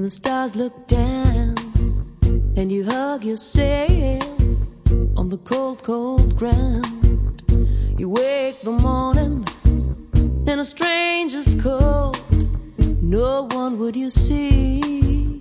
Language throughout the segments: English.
the stars look down and you hug yourself on the cold, cold ground. You wake the morning in a stranger's coat. No one would you see.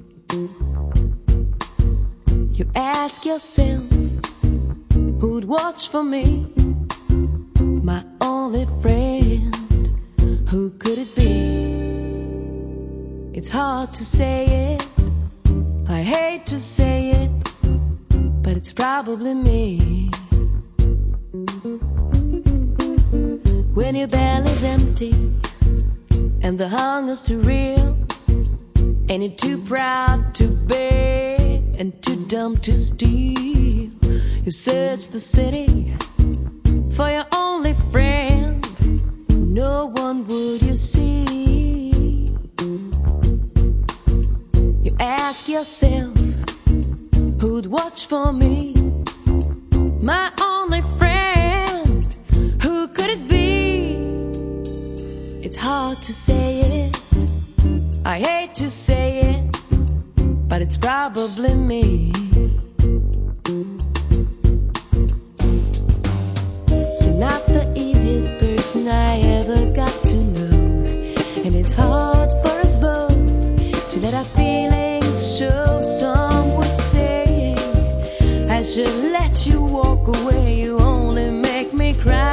You ask yourself, who'd watch for me? My only friend, who could it be? It's hard to say it, I hate to say it, but it's probably me. When your belly's empty and the hunger's too real, and you're too proud to beg and too dumb to steal, you search the city for your only friend. No one would you see. You ask yourself, who'd watch for me? My only friend, who could it be? It's hard to say it, I hate to say it, but it's probably me. You're not the easiest person I ever got to know, and it's hard for us both to let our feelings show. Some would say I should let you walk away, you only make me cry.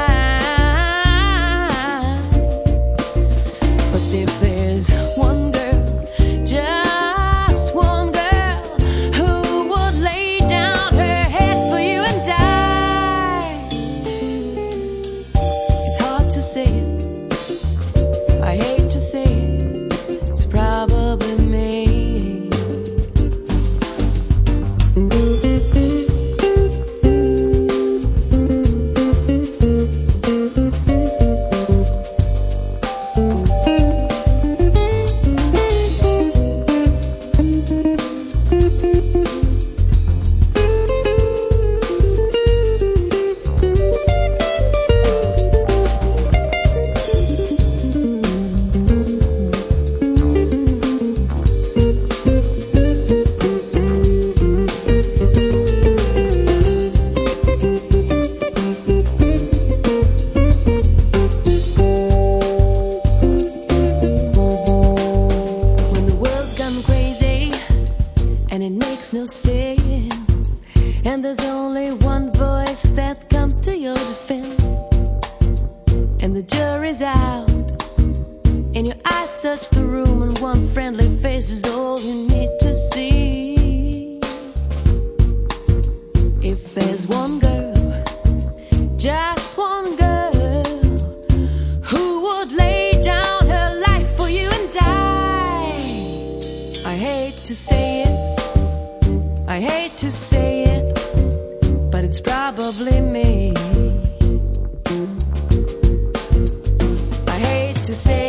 But if there's one girl, just one girl, who would lay down her head for you and die, it's hard to say it, I hate to say it, it's probably me. And it makes no sense, and there's only one voice that comes to your defense, and the jury's out, and your eyes search the room, and one friendly face is all you need to see. If there's one girl, just one girl, who would lay down her life for you and die, I hate to say it, I hate to say it, but it's probably me. I hate to say